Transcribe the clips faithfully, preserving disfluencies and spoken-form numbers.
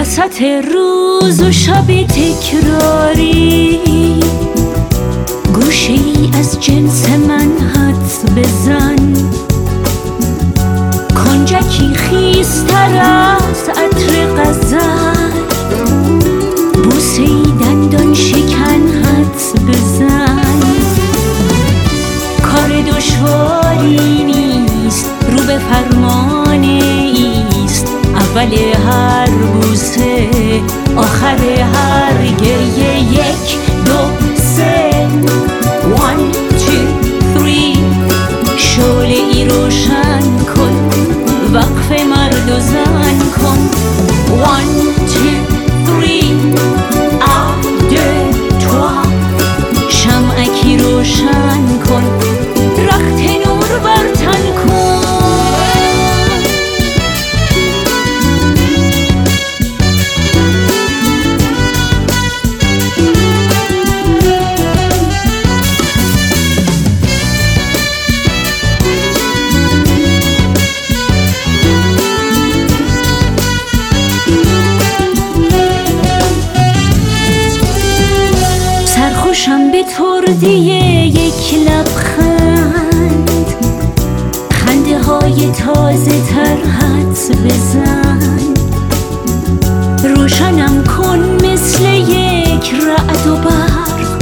وسط روز و شب تکراری گوشه‌ای از جنس من حدس بزن، کنجکی خیزتر از عطر غزل، بوسه‌ای دندان شکن حدس بزن. کار دشواری نیست، رو به فرمانه ایست، اول هر بوسه آخر هر گریه. یک دو سه one two three شعله ای روشن کن، وقف مرد و زن کن. one two three un deux trois شمعکی روشن کن، رخت نور بر تن کن. سرخوشم به تردیه یک لبخند، خنده های تازه تر حدس بزن. روشنم کن مثل یک رعد و برق،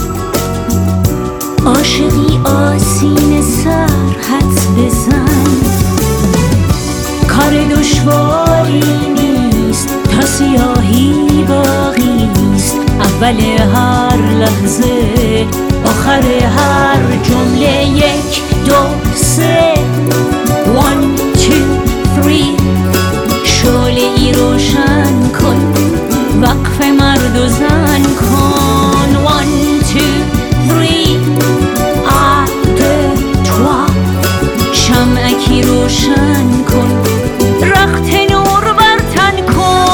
عاشقی آسین سر حدس بزن. کار دشواری نیست، تا سیاهی باقیست، اول هر لحظه آخر هر جمله. یک دو سه one two three شعله ای روشن کن، وقف مرد و زن کن. one two three un deux trois شمعکی روشن کن، رخت نور بر تن کن.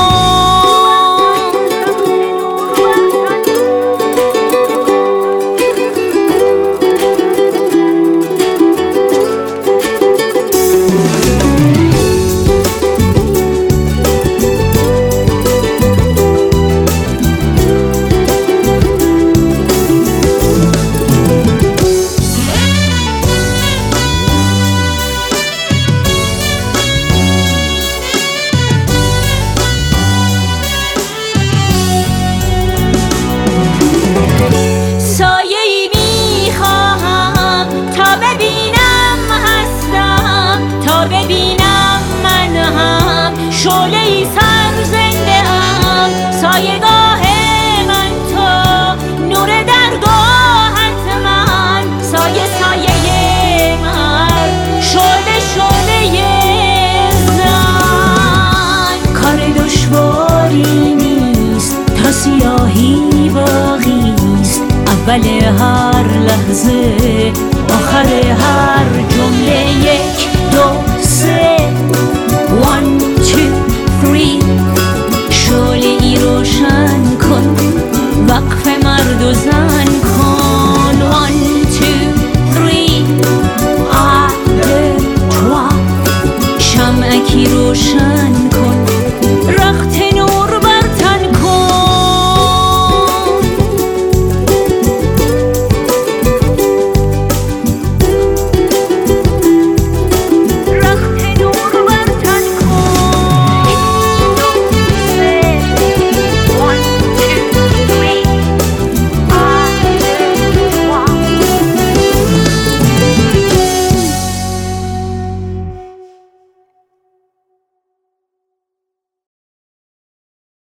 شعله‌ای سر زنده ام، سایه‌گاه من تو، نور درگاهت من، سایه سایه من، شعله شعله زن. کار دشواری نیست، تا سیاهی باقیست، اول هر لحظه آخر هر جمله. یک دو سه one two three شعله ای روشن کن، وقف مرد و زن